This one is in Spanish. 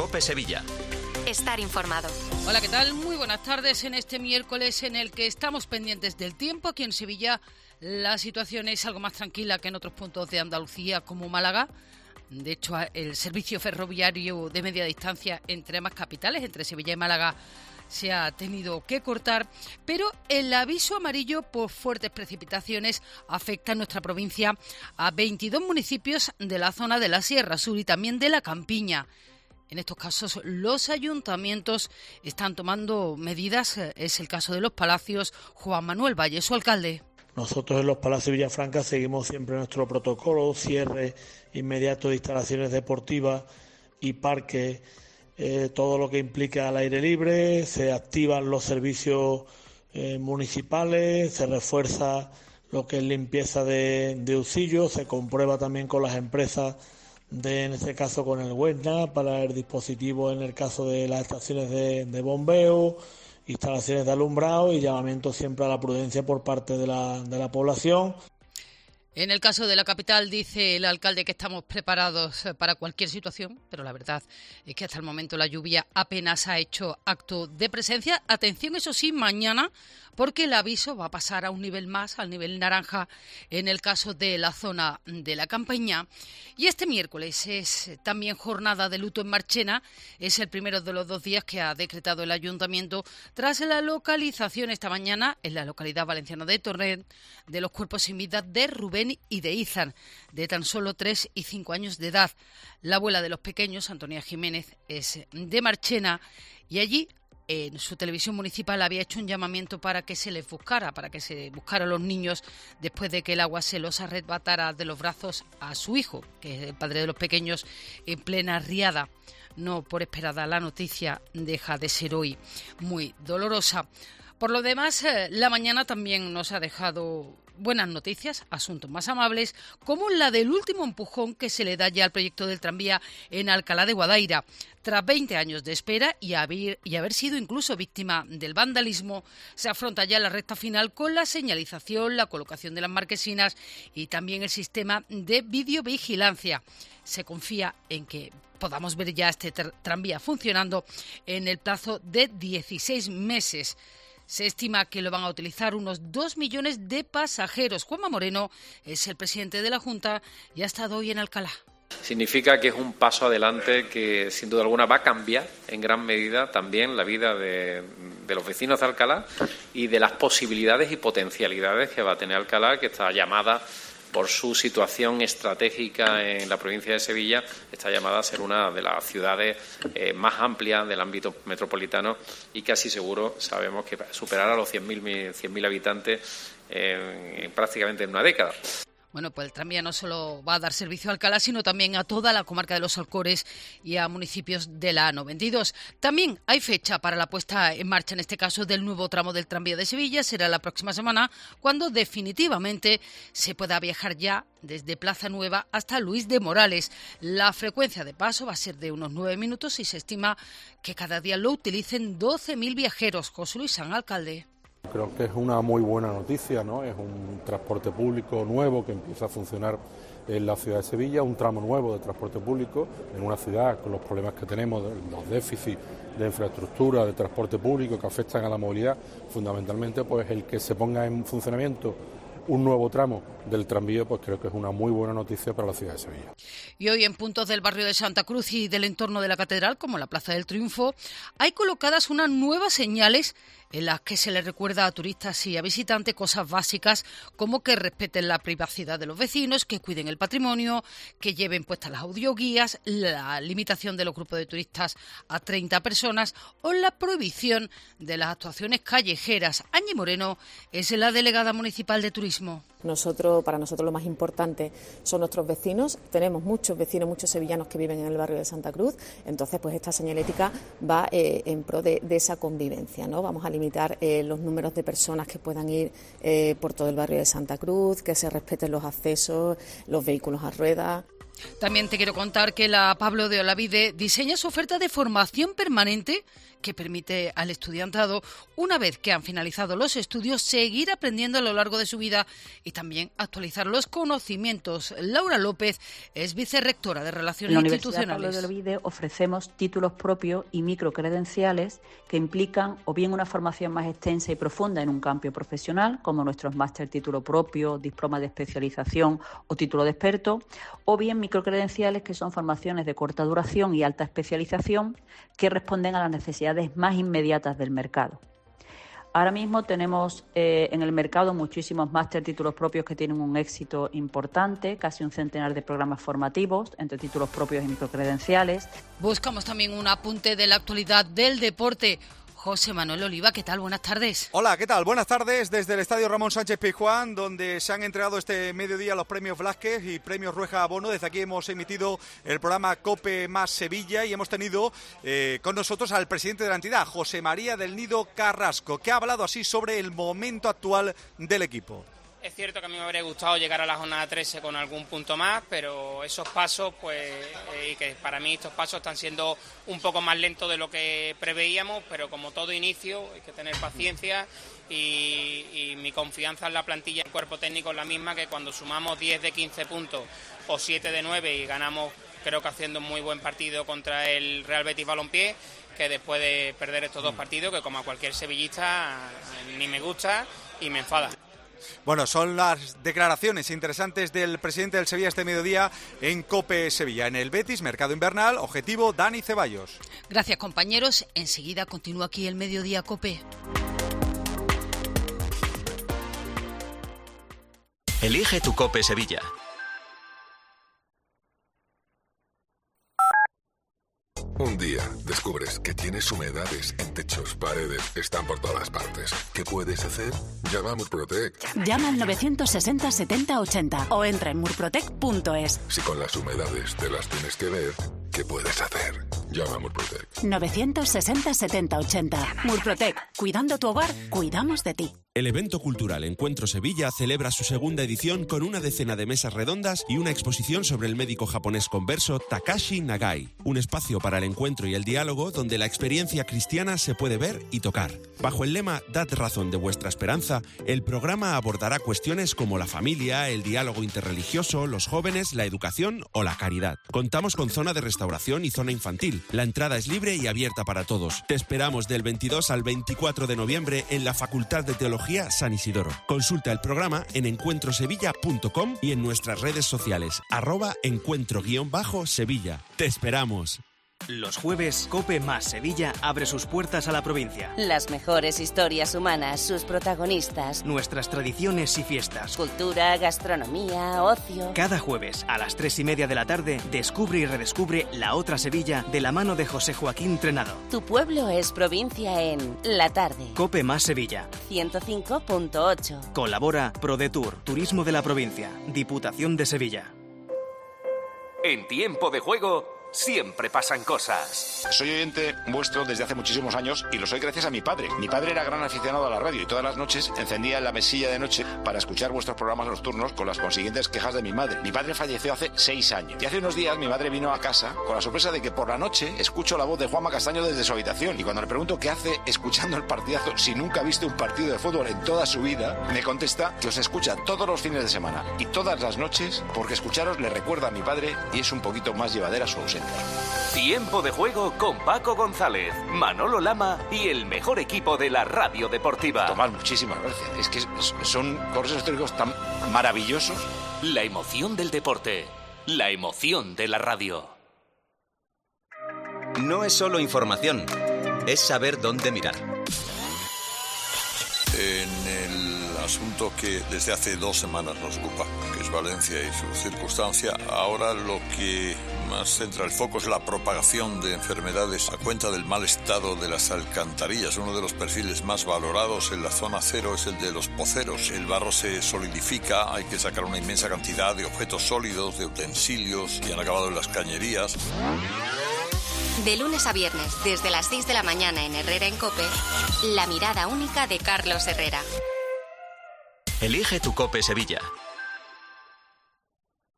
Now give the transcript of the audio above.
Cope Sevilla. Estar informado. Hola, ¿qué tal? Muy buenas tardes en este miércoles en el que estamos pendientes del tiempo. Aquí en Sevilla la situación es algo más tranquila que en otros puntos de Andalucía como Málaga. De hecho, el servicio ferroviario de media distancia entre ambas capitales, entre Sevilla y Málaga, se ha tenido que cortar, pero el aviso amarillo por fuertes precipitaciones afecta en nuestra provincia a 22 municipios de la zona de la Sierra Sur y también de la Campiña. En estos casos, los ayuntamientos están tomando medidas. Es el caso de Los Palacios. Juan Manuel Valle, su alcalde. Nosotros en Los Palacios Villafranca seguimos siempre nuestro protocolo, cierre inmediato de instalaciones deportivas y parques, todo lo que implica al aire libre, se activan los servicios municipales, se refuerza lo que es limpieza de usillos, se comprueba también con las empresas, en este caso con el Huesna, para el dispositivo en el caso de las estaciones de bombeo, instalaciones de alumbrado y llamamiento siempre a la prudencia por parte de la población. En el caso de la capital, dice el alcalde que estamos preparados para cualquier situación, pero la verdad es que hasta el momento la lluvia apenas ha hecho acto de presencia. Atención, eso sí, mañana, porque el aviso va a pasar a un nivel más, al nivel naranja, en el caso de la zona de la Campiña. Y este miércoles es también jornada de luto en Marchena. Es el primero de los 2 días que ha decretado el ayuntamiento tras la localización esta mañana en la localidad valenciana de Torrent de los cuerpos sin vida de Rubén y de Izan, de tan solo 3 y 5 años de edad. La abuela de los pequeños, Antonia Jiménez, es de Marchena y allí en su televisión municipal había hecho un llamamiento para que se les buscara, para que se buscara a los niños después de que el agua se los arrebatara de los brazos a su hijo, que es el padre de los pequeños, en plena riada. No por esperada, la noticia deja de ser hoy muy dolorosa. Por lo demás, la mañana también nos ha dejado buenas noticias, asuntos más amables, como la del último empujón que se le da ya al proyecto del tranvía en Alcalá de Guadaira. Tras 20 años de espera y haber sido incluso víctima del vandalismo, se afronta ya la recta final con la señalización, la colocación de las marquesinas y también el sistema de videovigilancia. Se confía en que podamos ver ya este tranvía funcionando en el plazo de 16 meses. Se estima que lo van a utilizar unos 2 millones de pasajeros. Juanma Moreno es el presidente de la Junta y ha estado hoy en Alcalá. Significa que es un paso adelante que sin duda alguna va a cambiar en gran medida también la vida de los vecinos de Alcalá y de las posibilidades y potencialidades que va a tener Alcalá, que está llamada por su situación estratégica en la provincia de Sevilla, está llamada a ser una de las ciudades más amplias del ámbito metropolitano y casi seguro sabemos que superará los 100.000 habitantes prácticamente en una década. Bueno, pues el tranvía no solo va a dar servicio a Alcalá, sino también a toda la comarca de los Alcores y a municipios de la A92. También hay fecha para la puesta en marcha, en este caso, del nuevo tramo del tranvía de Sevilla. Será la próxima semana, cuando definitivamente se pueda viajar ya desde Plaza Nueva hasta Luis de Morales. La frecuencia de paso va a ser de unos 9 minutos y se estima que cada día lo utilicen 12.000 viajeros. José Luis San, alcalde. Creo que es una muy buena noticia, ¿no? Es un transporte público nuevo que empieza a funcionar en la ciudad de Sevilla, un tramo nuevo de transporte público en una ciudad con los problemas que tenemos, los déficits de infraestructura, de transporte público que afectan a la movilidad, fundamentalmente pues el que se ponga en funcionamiento un nuevo tramo del tranvía, pues creo que es una muy buena noticia para la ciudad de Sevilla. Y hoy en puntos del barrio de Santa Cruz y del entorno de la Catedral, como la Plaza del Triunfo, hay colocadas unas nuevas señales en las que se les recuerda a turistas y a visitantes cosas básicas como que respeten la privacidad de los vecinos, que cuiden el patrimonio, que lleven puestas las audioguías, la limitación de los grupos de turistas a 30 personas o la prohibición de las actuaciones callejeras. Áñez Moreno es la delegada municipal de turismo. Para nosotros lo más importante son nuestros vecinos. Tenemos muchos vecinos, muchos sevillanos que viven en el barrio de Santa Cruz. Entonces, pues esta señalética va en pro de esa convivencia, ¿no? Vamos a limitar los números de personas que puedan ir por todo el barrio de Santa Cruz, que se respeten los accesos, los vehículos a ruedas. También te quiero contar que la Pablo de Olavide diseña su oferta de formación permanente que permite al estudiantado, una vez que han finalizado los estudios, seguir aprendiendo a lo largo de su vida y también actualizar los conocimientos. Laura López es vicerrectora de Relaciones Institucionales. En la Universidad Pablo de Olavide ofrecemos títulos propios y microcredenciales que implican o bien una formación más extensa y profunda en un campo profesional, como nuestros máster título propio, diploma de especialización o título de experto, o bien microcredenciales que son formaciones de corta duración y alta especialización que responden a las necesidades más inmediatas del mercado. Ahora mismo tenemos en el mercado muchísimos máster títulos propios que tienen un éxito importante, casi un centenar de programas formativos entre títulos propios y microcredenciales. Buscamos también un apunte de la actualidad del deporte. José Manuel Oliva, ¿qué tal? Buenas tardes. Hola, ¿qué tal? Buenas tardes desde el Estadio Ramón Sánchez Pizjuán, donde se han entregado este mediodía los premios Blázquez y premios Rueja Bono. Desde aquí hemos emitido el programa COPE más Sevilla y hemos tenido con nosotros al presidente de la entidad, José María del Nido Carrasco, que ha hablado así sobre el momento actual del equipo. Es cierto que a mí me habría gustado llegar a la jornada 13 con algún punto más, pero esos pasos, y que para mí estos pasos están siendo un poco más lentos de lo que preveíamos, pero como todo inicio hay que tener paciencia y mi confianza en la plantilla y el cuerpo técnico es la misma que cuando sumamos 10 de 15 puntos o 7 de 9 y ganamos, creo que haciendo un muy buen partido contra el Real Betis Balompié, que después de perder estos dos partidos, que como a cualquier sevillista ni me gusta y me enfada. Bueno, son las declaraciones interesantes del presidente del Sevilla este mediodía en COPE Sevilla. En el Betis, mercado invernal, objetivo Dani Ceballos. Gracias, compañeros. Enseguida continúa aquí el Mediodía COPE. Elige tu COPE Sevilla. Un día descubres que tienes humedades en techos, paredes, están por todas partes. ¿Qué puedes hacer? Llama a Murprotec. Llama al 960 70 80 o entra en murprotec.es. Si con las humedades te las tienes que ver, ¿qué puedes hacer? Llama a Murprotec. 960 70 80. Murprotec. Cuidando tu hogar, cuidamos de ti. El evento cultural Encuentro Sevilla celebra su segunda edición con una decena de mesas redondas y una exposición sobre el médico japonés converso Takashi Nagai. Un espacio para el encuentro y el diálogo donde la experiencia cristiana se puede ver y tocar. Bajo el lema Dad razón de vuestra esperanza, el programa abordará cuestiones como la familia, el diálogo interreligioso, los jóvenes, la educación o la caridad. Contamos con zona de restauración y zona infantil. La entrada es libre y abierta para todos. Te esperamos del 22 al 24 de noviembre en la Facultad de Teología San Isidoro. Consulta el programa en encuentrosevilla.com y en nuestras redes sociales @encuentro_sevilla. ¡Te esperamos! Los jueves, COPE más Sevilla abre sus puertas a la provincia. Las mejores historias humanas, sus protagonistas. Nuestras tradiciones y fiestas. Cultura, gastronomía, ocio. Cada jueves, a las 3:30 de la tarde, descubre y redescubre la otra Sevilla de la mano de José Joaquín Trenado. Tu pueblo es provincia en La Tarde. COPE más Sevilla. 105.8. Colabora ProDetour, Turismo de la Provincia, Diputación de Sevilla. En tiempo de juego, siempre pasan cosas. Soy oyente vuestro desde hace muchísimos años y lo soy gracias a mi padre. Mi padre era gran aficionado a la radio y todas las noches encendía la mesilla de noche para escuchar vuestros programas nocturnos con las consiguientes quejas de mi madre. Mi padre falleció hace 6 años y hace unos días mi madre vino a casa con la sorpresa de que por la noche escucho la voz de Juanma Castaño desde su habitación y cuando le pregunto qué hace escuchando el partidazo si nunca ha visto un partido de fútbol en toda su vida, me contesta que os escucha todos los fines de semana y todas las noches porque escucharos le recuerda a mi padre y es un poquito más llevadera su ausencia. Tiempo de juego con Paco González, Manolo Lama y el mejor equipo de la radio deportiva. Tomás, muchísimas gracias. Es que son correos históricos tan maravillosos. La emoción del deporte, la emoción de la radio. No es solo información, es saber dónde mirar. En el asunto que desde hace 2 semanas nos ocupa, que es Valencia y su circunstancia, ahora lo que más centra el foco es la propagación de enfermedades a cuenta del mal estado de las alcantarillas. Uno de los perfiles más valorados en la zona cero es el de los poceros. El barro se solidifica, hay que sacar una inmensa cantidad de objetos sólidos, de utensilios que han acabado en las cañerías. De lunes a viernes, desde las 6 de la mañana en Herrera en COPE, la mirada única de Carlos Herrera. Elige tu COPE Sevilla.